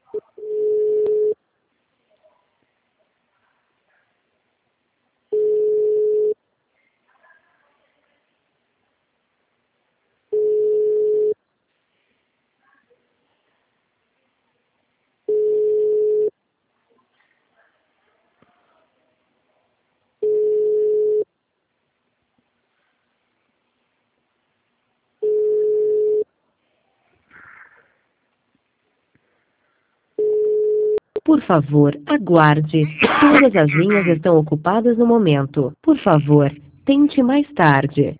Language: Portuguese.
Por favor, aguarde. Todas as linhas estão ocupadas no momento. Por favor, tente mais tarde.